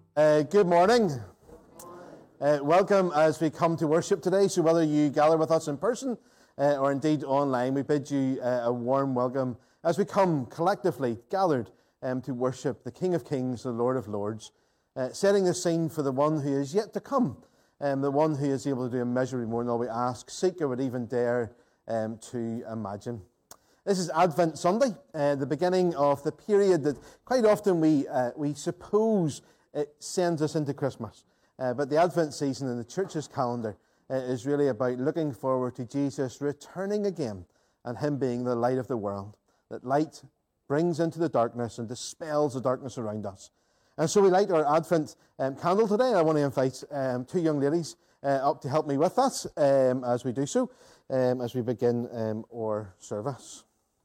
Good morning. Welcome as we come to worship today. So whether you gather with us in person or indeed online, we bid you a warm welcome as we come collectively gathered to worship the King of Kings, the Lord of Lords, setting the scene for the one who is yet to come, the one who is able to do immeasurably more than all we ask, seek, or would even dare to imagine. This is Advent Sunday, the beginning of the period that quite often we suppose it sends us into Christmas. But the Advent season in the church's calendar is really about looking forward to Jesus returning again and him being the light of the world. That light brings into the darkness and dispels the darkness around us. And so we light our Advent candle today. I want to invite two young ladies up to help me with that as we do so, as we begin our service.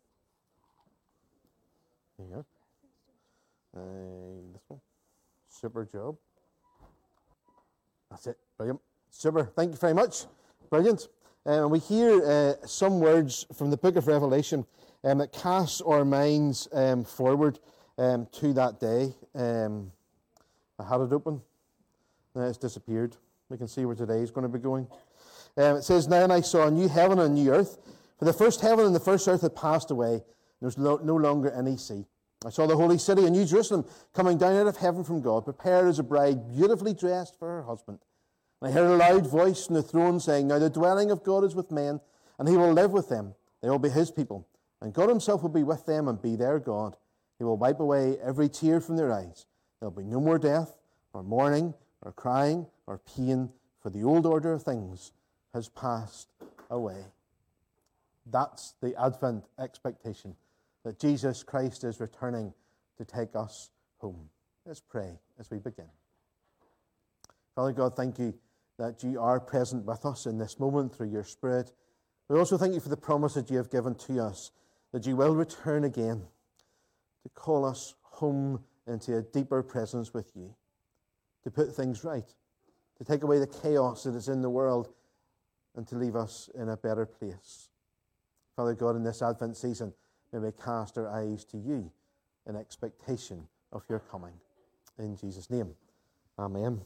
There you go. This one. Super job. That's it. Brilliant. Super. Thank you very much. Brilliant. We hear some words from the book of Revelation that cast our minds forward to that day. I had it open. It's disappeared. We can see where today is going to be going. It says, "Now I saw a new heaven and a new earth. For the first heaven and the first earth had passed away. There was no longer any sea. I saw the holy city, a New Jerusalem, coming down out of heaven from God, prepared as a bride, beautifully dressed for her husband. And I heard a loud voice from the throne saying, 'Now the dwelling of God is with men, and he will live with them. They will be his people. And God himself will be with them and be their God. He will wipe away every tear from their eyes. There will be no more death, or mourning, or crying, or pain, for the old order of things has passed away.'" That's the Advent expectation, that Jesus Christ is returning to take us home. Let's pray as we begin. Father God, thank you that you are present with us in this moment through your Spirit. We also thank you for the promise that you have given to us, that you will return again to call us home into a deeper presence with you, to put things right, to take away the chaos that is in the world, and to leave us in a better place. Father God, in this Advent season, may we cast our eyes to you in expectation of your coming. In Jesus' name, amen.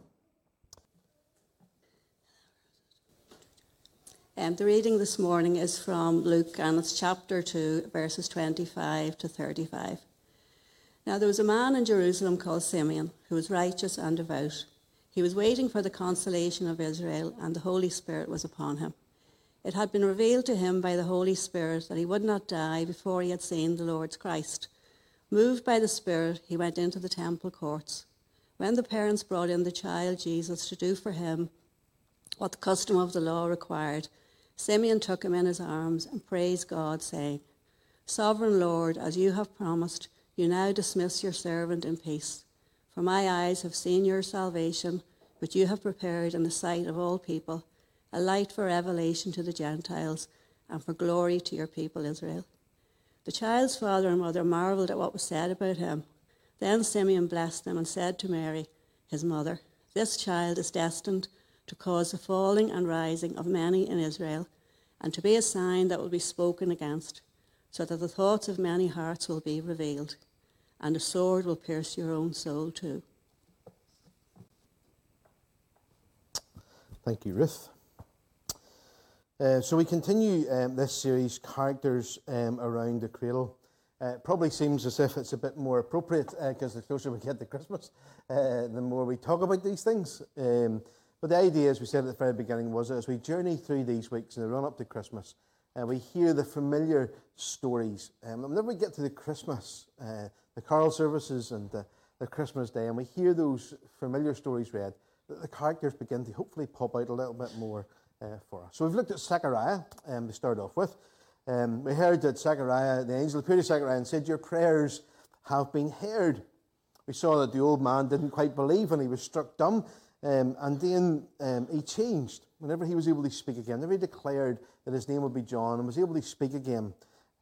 The reading this morning is from Luke, and it's chapter 2, verses 25 to 35. "Now there was a man in Jerusalem called Simeon, who was righteous and devout. He was waiting for the consolation of Israel, and the Holy Spirit was upon him. It had been revealed to him by the Holy Spirit that he would not die before he had seen the Lord's Christ. Moved by the Spirit, he went into the temple courts. When the parents brought in the child Jesus to do for him what the custom of the law required, Simeon took him in his arms and praised God, saying, 'Sovereign Lord, as you have promised, you now dismiss your servant in peace. For my eyes have seen your salvation, which you have prepared in the sight of all people, a light for revelation to the Gentiles, and for glory to your people Israel.' The child's father and mother marveled at what was said about him. Then Simeon blessed them and said to Mary, his mother, 'This child is destined to cause the falling and rising of many in Israel, and to be a sign that will be spoken against, so that the thoughts of many hearts will be revealed, and a sword will pierce your own soul too.'" Thank you, Ruth. So we continue this series, Characters Around the Cradle. It probably seems as if it's a bit more appropriate because the closer we get to Christmas, the more we talk about these things. But the idea, as we said at the very beginning, was that as we journey through these weeks in the run-up to Christmas, we hear the familiar stories. And whenever we get to the Christmas, the carol services and the Christmas day, and we hear those familiar stories read, the characters begin to hopefully pop out a little bit more for us. So we've looked at Zechariah to start off with. We heard that Zechariah, the angel appeared to Zechariah and said, "Your prayers have been heard." We saw that the old man didn't quite believe and he was struck dumb, and then he changed. Whenever he was able to speak again, whenever he declared that his name would be John and was able to speak again,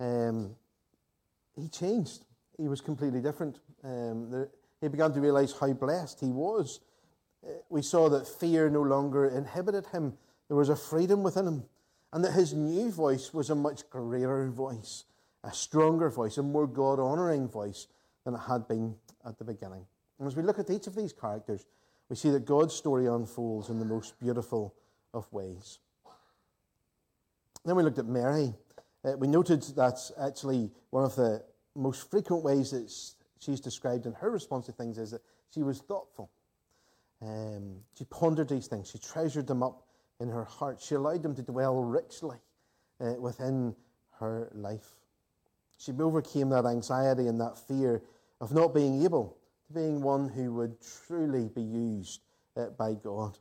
he changed. He was completely different. He began to realize how blessed he was. We saw that fear no longer inhibited him. There was a freedom within him, and that his new voice was a much greater voice, a stronger voice, a more God-honouring voice than it had been at the beginning. And as we look at each of these characters, we see that God's story unfolds in the most beautiful of ways. Then we looked at Mary. We noted that actually one of the most frequent ways that she's described in her response to things is that she was thoughtful. She pondered these things. She treasured them up in her heart. She allowed them to dwell richly within her life. She overcame that anxiety and that fear of not being able to being one who would truly be used by God.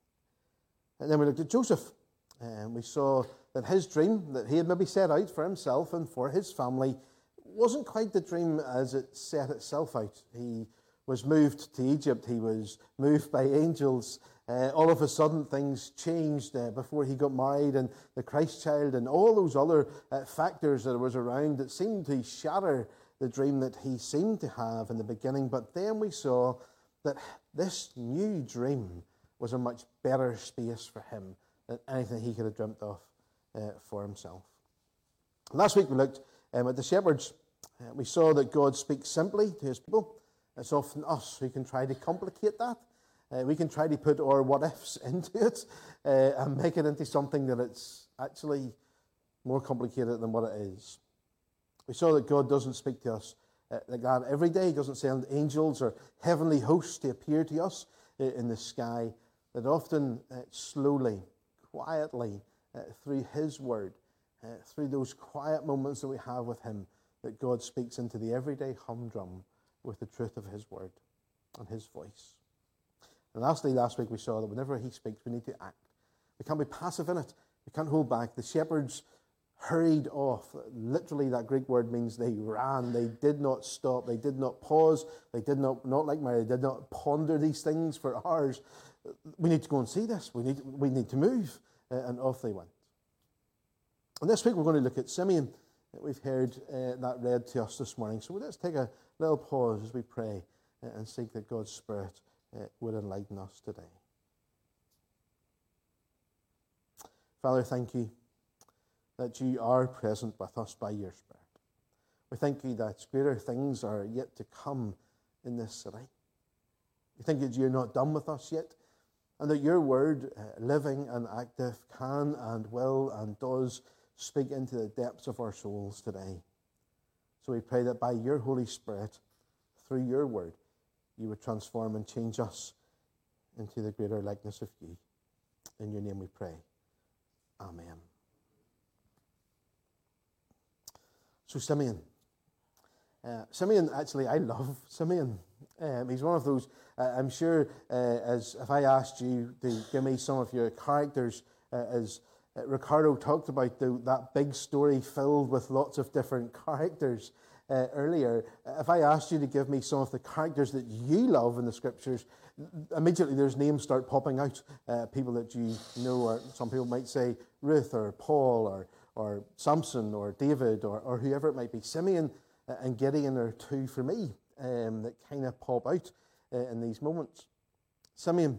And then we looked at Joseph. And we saw that his dream that he had maybe set out for himself and for his family wasn't quite the dream as it set itself out. He was moved to Egypt. He was moved by angels. All of a sudden, things changed before he got married, and the Christ child and all those other factors that was around that seemed to shatter the dream that he seemed to have in the beginning. But then we saw that this new dream was a much better space for him than anything he could have dreamt of for himself. Last week we looked at the shepherds. We saw that God speaks simply to his people. It's often us who can try to complicate that. We can try to put our what-ifs into it and make it into something that it's actually more complicated than what it is. We saw that God doesn't speak to us like that every day. He doesn't send angels or heavenly hosts to appear to us in the sky. That often, slowly, quietly, through his word, through those quiet moments that we have with him, that God speaks into the everyday humdrum with the truth of his word and his voice. And lastly, last week we saw that whenever he speaks, we need to act. We can't be passive in it. We can't hold back. The shepherds hurried off. Literally, that Greek word means they ran. They did not stop. They did not pause. They did not like Mary, they did not ponder these things for hours. We need to go and see this. We need to move. And off they went. And this week we're going to look at Simeon. We've heard that read to us this morning. So let's take a little pause as we pray and seek that God's Spirit would enlighten us today. Father, thank you that you are present with us by your Spirit. We thank you that greater things are yet to come in this city. We thank that you're not done with us yet, and that your word, living and active, can and will and does speak into the depths of our souls today. So we pray that by your Holy Spirit, through your word, you would transform and change us into the greater likeness of you. In your name we pray. Amen. So Simeon. Simeon, actually, I love Simeon. He's one of those, I'm sure, as if I asked you to give me some of your characters, as Ricardo talked about that big story filled with lots of different characters earlier. If I asked you to give me some of the characters that you love in the scriptures, immediately there's names start popping out. People that you know, or some people might say Ruth or Paul or Samson or David or whoever it might be. Simeon and Gideon are two for me that kind of pop out in these moments. Simeon,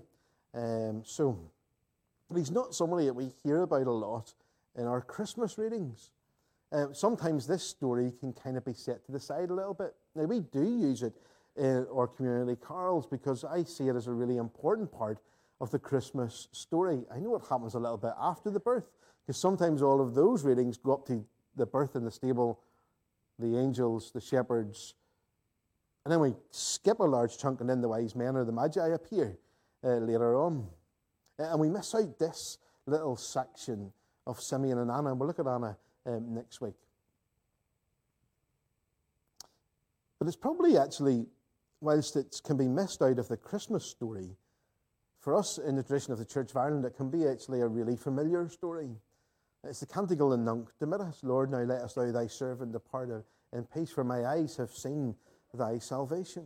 but he's not somebody that we hear about a lot in our Christmas readings. Sometimes this story can kind of be set to the side a little bit. Now, we do use it in our community carols because I see it as a really important part of the Christmas story. I know it happens a little bit after the birth, because sometimes all of those readings go up to the birth in the stable, the angels, the shepherds, and then we skip a large chunk and then the wise men or the magi appear later on. And we miss out this little section of Simeon and Anna, and we'll look at Anna next week. But it's probably actually, whilst it can be missed out of the Christmas story, for us in the tradition of the Church of Ireland, it can be actually a really familiar story. It's the Canticle in Nunc Dimittis. Lord, now lettest thou thy servant depart in peace, for my eyes have seen thy salvation.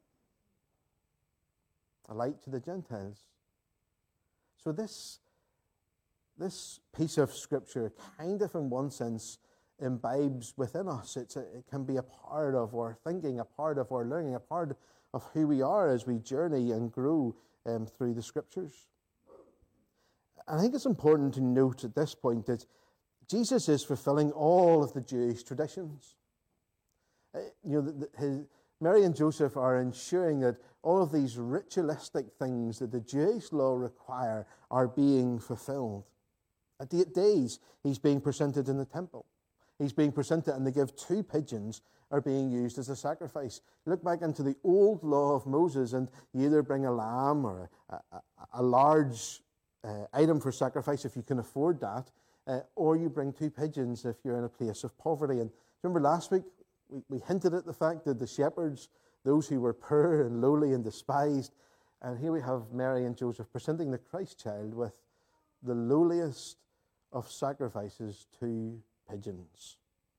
A light to the Gentiles. So this piece of Scripture kind of, in one sense, imbibes within us. It can be a part of our thinking, a part of our learning, a part of who we are as we journey and grow through the Scriptures. I think it's important to note at this point that Jesus is fulfilling all of the Jewish traditions. Mary and Joseph are ensuring that all of these ritualistic things that the Jewish law require are being fulfilled. At 8 days, he's being presented in the temple. He's being presented, and they give 2 pigeons are being used as a sacrifice. Look back into the old law of Moses, and you either bring a lamb or a large item for sacrifice if you can afford that, or you bring 2 pigeons if you're in a place of poverty. And remember last week, we hinted at the fact that the shepherds, those who were poor and lowly and despised, and here we have Mary and Joseph presenting the Christ child with the lowliest of sacrifices, 2 pigeons.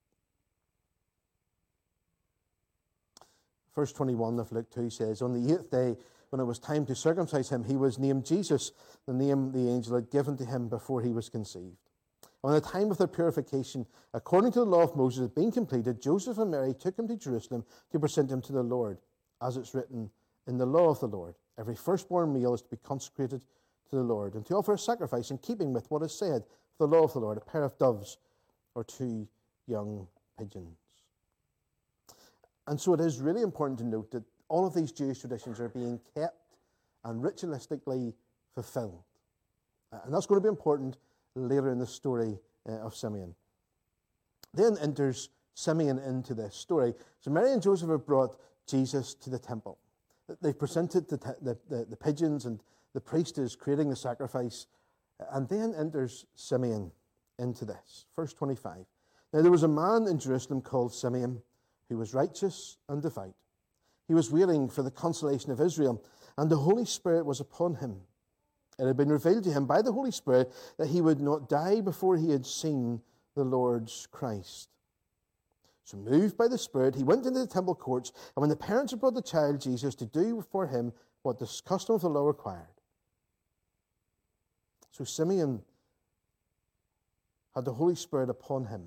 Verse 21 of Luke 2 says, on the 8th day, when it was time to circumcise him, he was named Jesus, the name the angel had given to him before he was conceived. When the time of their purification, according to the law of Moses, had been completed, Joseph and Mary took him to Jerusalem to present him to the Lord, as it's written in the law of the Lord. Every firstborn male is to be consecrated to the Lord, and to offer a sacrifice in keeping with what is said, the law of the Lord, a pair of doves or 2 young pigeons. And so it is really important to note that all of these Jewish traditions are being kept and ritualistically fulfilled. And that's going to be important later in the story of Simeon. Then enters Simeon into this story. So Mary and Joseph have brought Jesus to the temple. They've presented the pigeons, and the priest is creating the sacrifice. And then enters Simeon into this. Verse 25. Now there was a man in Jerusalem called Simeon, who was righteous and devout. He was waiting for the consolation of Israel, and the Holy Spirit was upon him. It had been revealed to him by the Holy Spirit that he would not die before he had seen the Lord's Christ. So moved by the Spirit, he went into the temple courts, and when the parents had brought the child Jesus to do for him what the custom of the law required. So Simeon had the Holy Spirit upon him.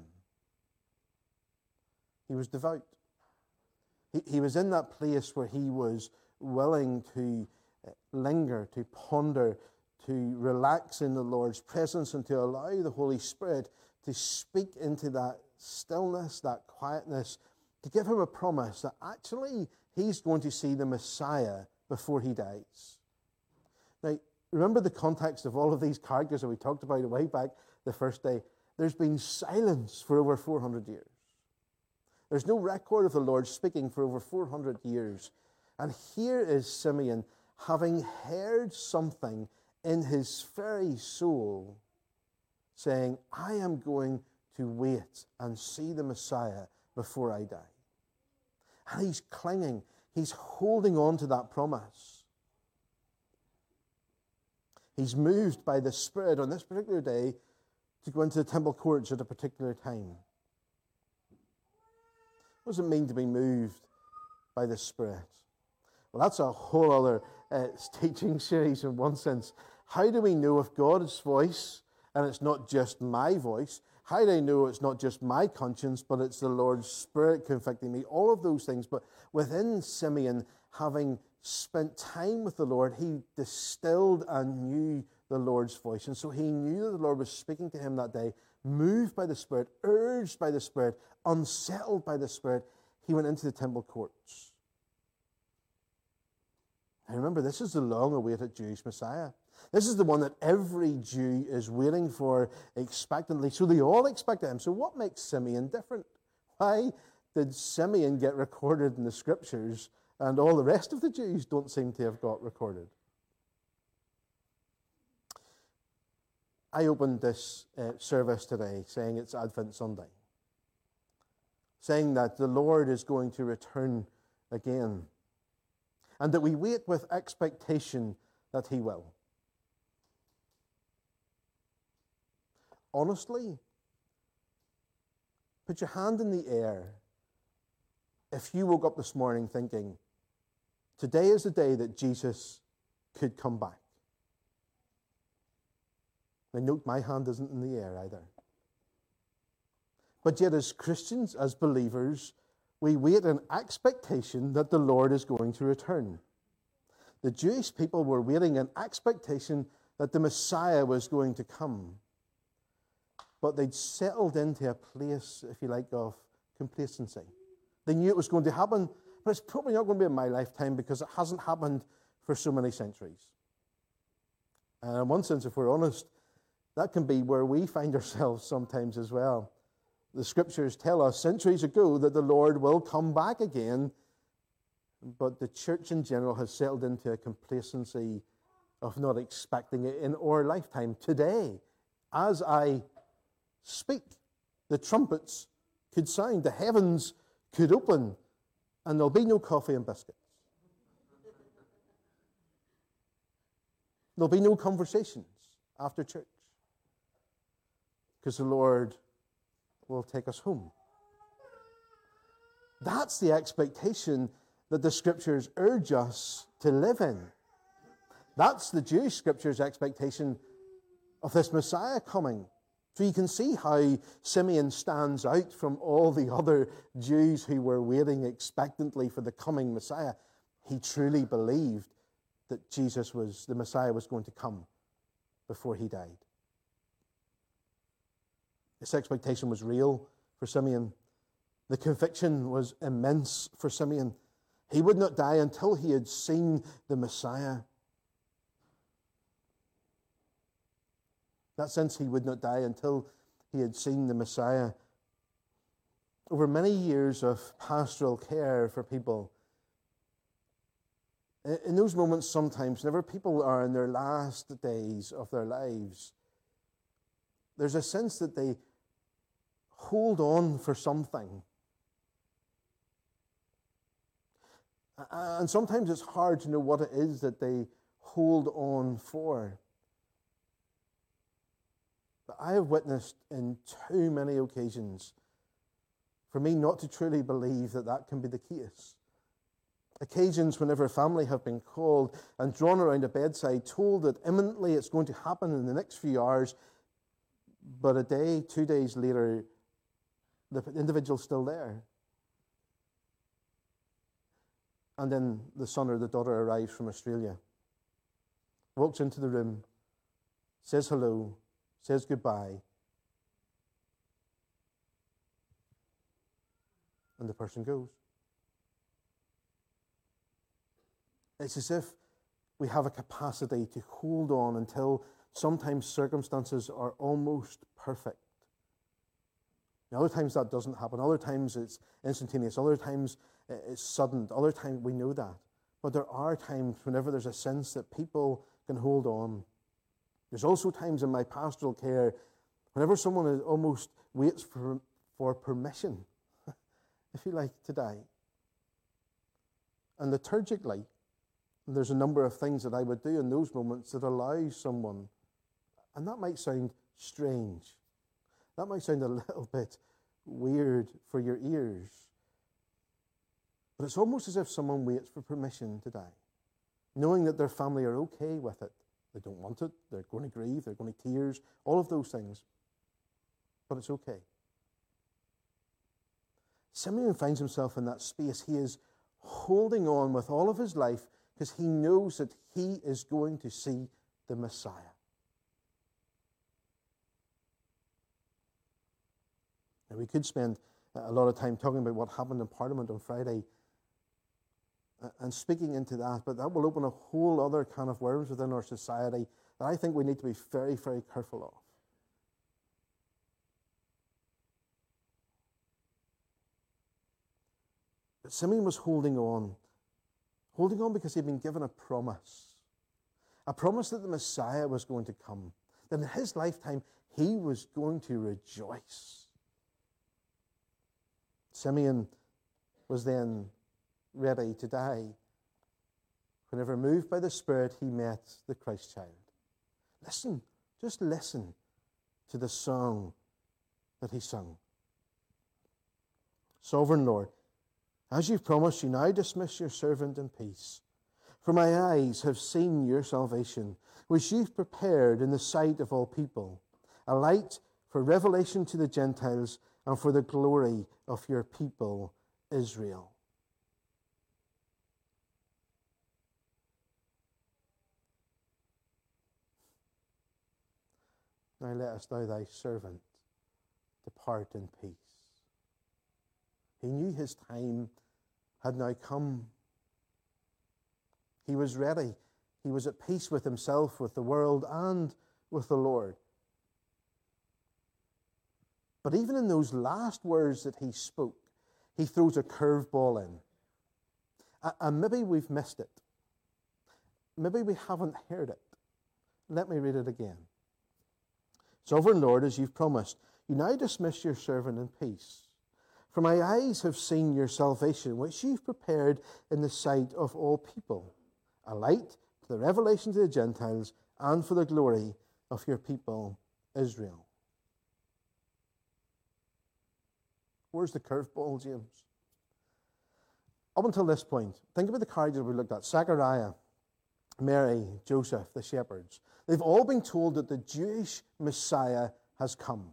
He was devout. He was in that place where he was willing to linger, to ponder, to relax in the Lord's presence, and to allow the Holy Spirit to speak into that stillness, that quietness, to give him a promise that actually he's going to see the Messiah before he dies. Now, remember the context of all of these characters that we talked about way back the first day. There's been silence for over 400 years. There's no record of the Lord speaking for over 400 years. And here is Simeon, having heard something in his very soul, saying, I am going to wait and see the Messiah before I die. And he's clinging. He's holding on to that promise. He's moved by the Spirit on this particular day to go into the temple courts at a particular time. What does it mean to be moved by the Spirit? Well, that's a whole other teaching series in one sense. How do we know if God's voice, and it's not just my voice, how do I know it's not just my conscience, but it's the Lord's Spirit convicting me? All of those things. But within Simeon, having spent time with the Lord, he distilled and knew the Lord's voice. And so he knew that the Lord was speaking to him that day, moved by the Spirit, urged by the Spirit, unsettled by the Spirit. He went into the temple courts. And remember, this is the long-awaited Jewish Messiah. This is the one that every Jew is waiting for expectantly. So they all expected him. So what makes Simeon different? Why did Simeon get recorded in the Scriptures and all the rest of the Jews don't seem to have got recorded? I opened this service today saying it's Advent Sunday, saying that the Lord is going to return again, and that we wait with expectation that he will. Honestly, put your hand in the air if you woke up this morning thinking, today is the day that Jesus could come back. Now note, my hand isn't in the air either. But yet as Christians, as believers, we wait in expectation that the Lord is going to return. The Jewish people were waiting in expectation that the Messiah was going to come. But they'd settled into a place, if you like, of complacency. They knew it was going to happen, but it's probably not going to be in my lifetime because it hasn't happened for so many centuries. And in one sense, if we're honest, that can be where we find ourselves sometimes as well. The scriptures tell us centuries ago that the Lord will come back again, but the church in general has settled into a complacency of not expecting it in our lifetime. Today, as I speak, the trumpets could sound, the heavens could open, and there'll be no coffee and biscuits. There'll be no conversations after church, because the Lord will take us home. That's the expectation that the scriptures urge us to live in. That's the Jewish scriptures' expectation of this Messiah coming. So you can see how Simeon stands out from all the other Jews who were waiting expectantly for the coming Messiah. He truly believed that the Messiah was going to come before he died. This expectation was real for Simeon. The conviction was immense for Simeon. He would not die until he had seen the Messiah. In that sense, he would not die until he had seen the Messiah. Over many years of pastoral care for people, in those moments sometimes, whenever people are in their last days of their lives, there's a sense that they hold on for something. And sometimes it's hard to know what it is that they hold on for. But I have witnessed in too many occasions for me not to truly believe that that can be the case. Occasions whenever a family have been called and drawn around a bedside, told that imminently it's going to happen in the next few hours, but a day, 2 days later, the individual's still there. And then the son or the daughter arrives from Australia, walks into the room, says hello, says goodbye, and the person goes. It's as if we have a capacity to hold on until sometimes circumstances are almost perfect. And other times that doesn't happen. Other times it's instantaneous. Other times it's sudden. Other times we know that. But there are times whenever there's a sense that people can hold on. There's also times in my pastoral care whenever someone almost waits for permission, if you like, to die. And liturgically, there's a number of things that I would do in those moments that allow someone, and that might sound strange. That might sound a little bit weird for your ears. But it's almost as if someone waits for permission to die, knowing that their family are okay with it. They don't want it. They're going to grieve. They're going to tears. All of those things. But it's okay. Simeon finds himself in that space. He is holding on with all of his life because he knows that he is going to see the Messiah. Now, we could spend a lot of time talking about what happened in Parliament on Friday and speaking into that, but that will open a whole other can of worms within our society that I think we need to be very, very careful of. But Simeon was holding on because he'd been given a promise that the Messiah was going to come, that in his lifetime he was going to rejoice. Simeon was then ready to die whenever, moved by the Spirit, he met the Christ child. Listen, just listen to the song that he sung. Sovereign Lord, as you've promised, you now dismiss your servant in peace. For my eyes have seen your salvation, which you've prepared in the sight of all people, a light for revelation to the Gentiles and for the glory of your people, Israel. Now lettest thou thy servant depart in peace. He knew his time had now come. He was ready. He was at peace with himself, with the world, and with the Lord. But even in those last words that he spoke, he throws a curveball in. And maybe we've missed it. Maybe we haven't heard it. Let me read it again. Sovereign Lord, as you've promised, you now dismiss your servant in peace. For my eyes have seen your salvation, which you've prepared in the sight of all people, a light for the revelation to the Gentiles and for the glory of your people, Israel. Where's the curveball, James? Up until this point, think about the characters we looked at. Zechariah, Mary, Joseph, the shepherds. They've all been told that the Jewish Messiah has come.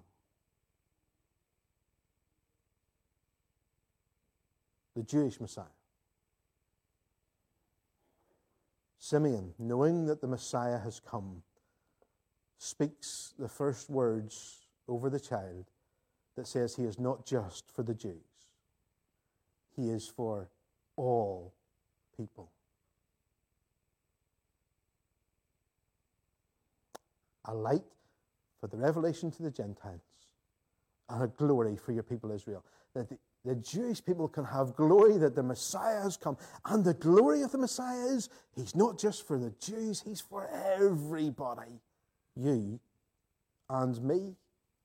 The Jewish Messiah. Simeon, knowing that the Messiah has come, speaks the first words over the child that says he is not just for the Jews. He is for all people. A light for the revelation to the Gentiles and a glory for your people Israel. That the Jewish people can have glory that the Messiah has come. And the glory of the Messiah is, he's not just for the Jews, he's for everybody. You and me.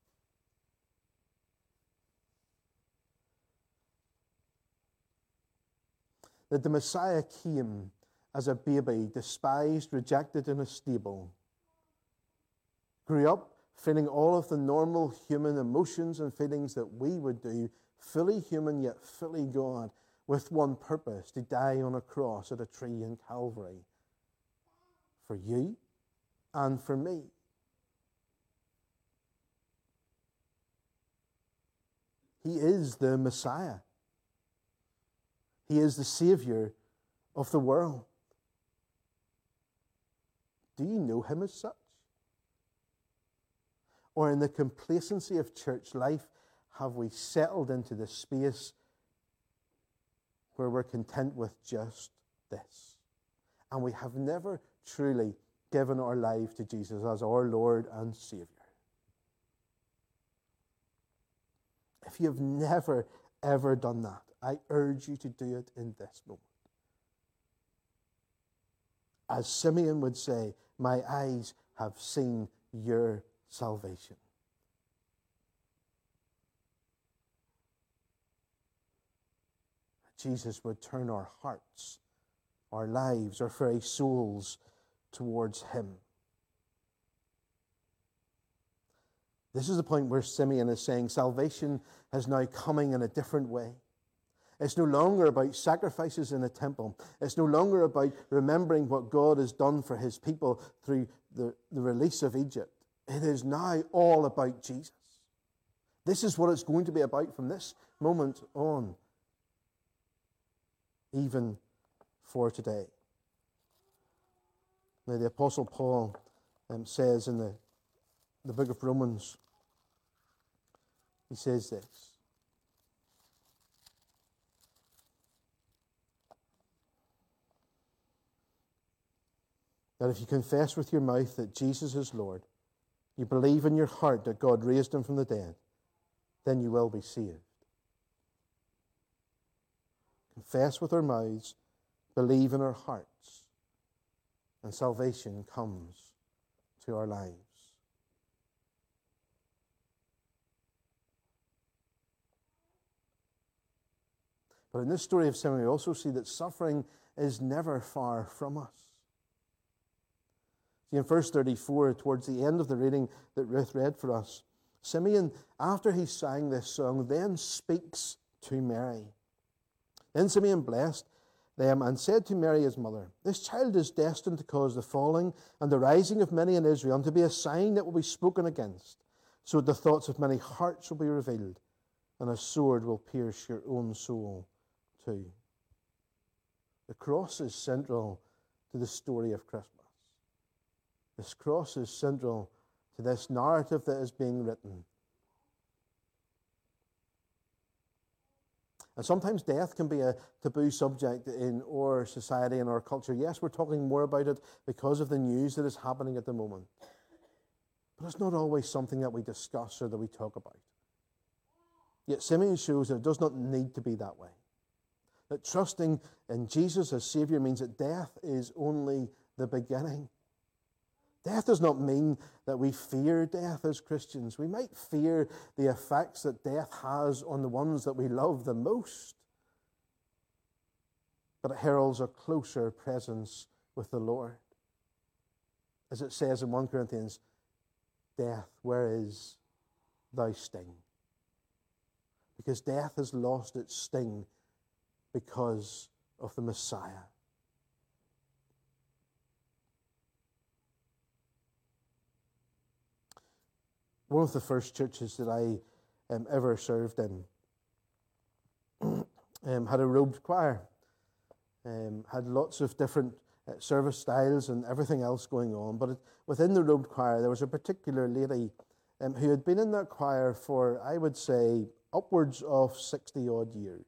That the Messiah came as a baby, despised, rejected in a stable. Grew up feeling all of the normal human emotions and feelings that we would do, fully human yet fully God, with one purpose, to die on a cross at a tree in Calvary. For you and for me. He is the Messiah. He is the Savior of the world. Do you know him as such? Or in the complacency of church life, have we settled into the space where we're content with just this? And we have never truly given our life to Jesus as our Lord and Savior. If you have never, ever done that, I urge you to do it in this moment. As Simeon would say, my eyes have seen your salvation. Jesus would turn our hearts, our lives, our very souls towards him. This is the point where Simeon is saying salvation is now coming in a different way. It's no longer about sacrifices in a temple. It's no longer about remembering what God has done for his people through the release of Egypt. It is now all about Jesus. This is what it's going to be about from this moment on, even for today. Now, the Apostle Paul says in the book of Romans, he says this. That if you confess with your mouth that Jesus is Lord, you believe in your heart that God raised him from the dead, then you will be saved. Confess with our mouths, believe in our hearts, and salvation comes to our lives. But in this story of Simeon, we also see that suffering is never far from us. See, in verse 34, towards the end of the reading that Ruth read for us, Simeon, after he sang this song, then speaks to Mary. Then Simeon blessed them and said to Mary his mother, this child is destined to cause the falling and the rising of many in Israel, and to be a sign that will be spoken against, so that the thoughts of many hearts will be revealed, and a sword will pierce your own soul too. The cross is central to the story of Christmas. This cross is central to this narrative that is being written. And sometimes death can be a taboo subject in our society and our culture. Yes, we're talking more about it because of the news that is happening at the moment. But it's not always something that we discuss or that we talk about. Yet Simeon shows that it does not need to be that way. That trusting in Jesus as Savior means that death is only the beginning. Death does not mean that we fear death as Christians. We might fear the effects that death has on the ones that we love the most. But it heralds a closer presence with the Lord. As it says in 1 Corinthians, death, where is thy sting? Because death has lost its sting because of the Messiah. One of the first churches that I ever served in had a robed choir, had lots of different service styles and everything else going on. But within the robed choir, there was a particular lady who had been in that choir for, I would say, upwards of 60-odd years.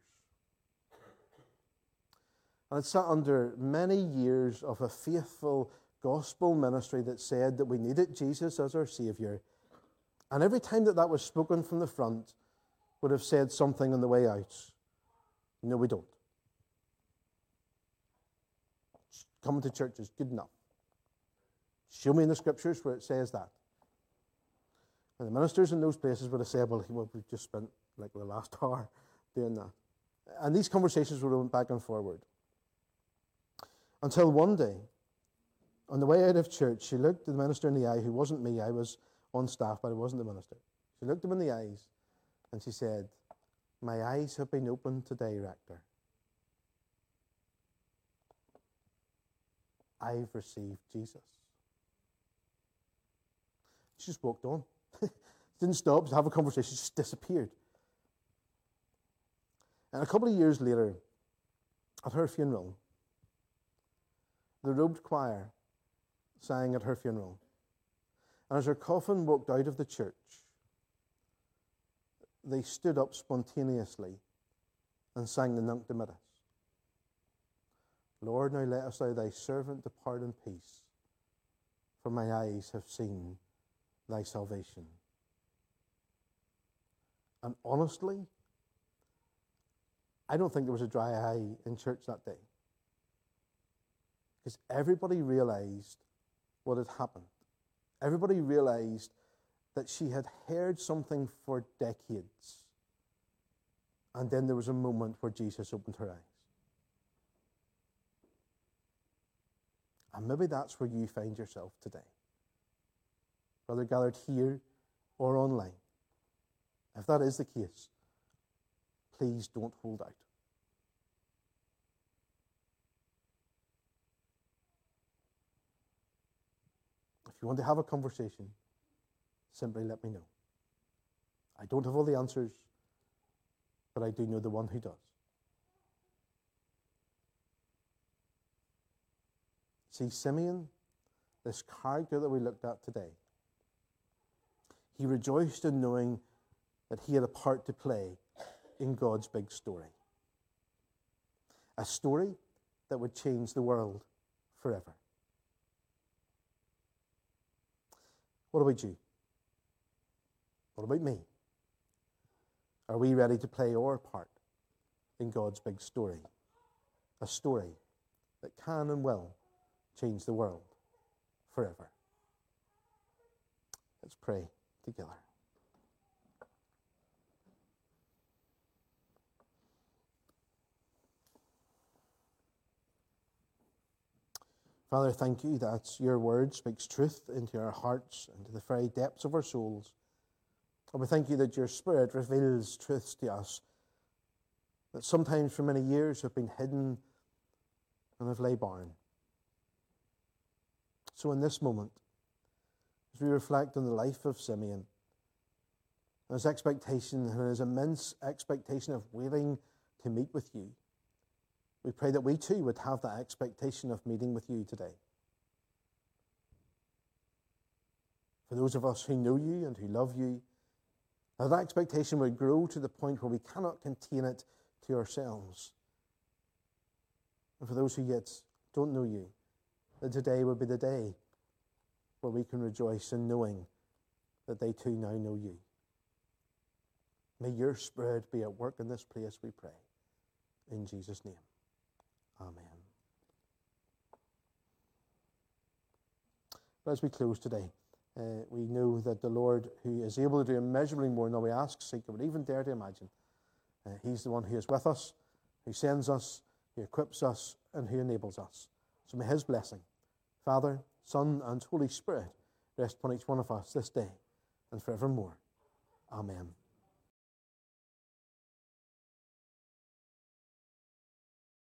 And had sat under many years of a faithful gospel ministry that said that we needed Jesus as our Saviour. And every time that was spoken from the front, would have said something on the way out. No, we don't. Coming to church is good enough. Show me in the scriptures where it says that. And the ministers in those places would have said, well, we've just spent like the last hour doing that. And these conversations would have went back and forward. Until one day, on the way out of church, she looked the minister in the eye, who wasn't me. I was on staff, but I wasn't the minister. She looked him in the eyes and she said, my eyes have been opened today, Rector. I've received Jesus. She just walked on. Didn't stop to have a conversation, just disappeared. And a couple of years later, at her funeral, the robed choir sang at her funeral. And as her coffin walked out of the church, they stood up spontaneously and sang the Nunc Dimittis. Lord, now lettest thou thy servant depart in peace, for my eyes have seen thy salvation. And honestly, I don't think there was a dry eye in church that day. Because everybody realized what had happened. Everybody realized that she had heard something for decades. And then there was a moment where Jesus opened her eyes. And maybe that's where you find yourself today. Whether gathered here or online. If that is the case, please don't hold out. If you want to have a conversation, simply let me know. I don't have all the answers, but I do know the one who does. See, Simeon, this character that we looked at today, he rejoiced in knowing that he had a part to play in God's big story. A story that would change the world forever. What about you? What about me? Are we ready to play our part in God's big story? A story that can and will change the world forever. Let's pray together. Father, thank you that your word speaks truth into our hearts, into the very depths of our souls. And we thank you that your Spirit reveals truths to us that sometimes for many years have been hidden and have lay barren. So in this moment, as we reflect on the life of Simeon, his expectation and his immense expectation of waiting to meet with you, we pray that we too would have that expectation of meeting with you today. For those of us who know you and who love you, that expectation would grow to the point where we cannot contain it to ourselves. And for those who yet don't know you, that today would be the day where we can rejoice in knowing that they too now know you. May your Spirit be at work in this place, we pray. In Jesus' name. Amen. But as we close today, we know that the Lord, who is able to do immeasurably more than we ask, seek, or even dare to imagine, He's the one who is with us, who sends us, who equips us, and who enables us. So may His blessing, Father, Son, and Holy Spirit, rest upon each one of us this day and forevermore. Amen.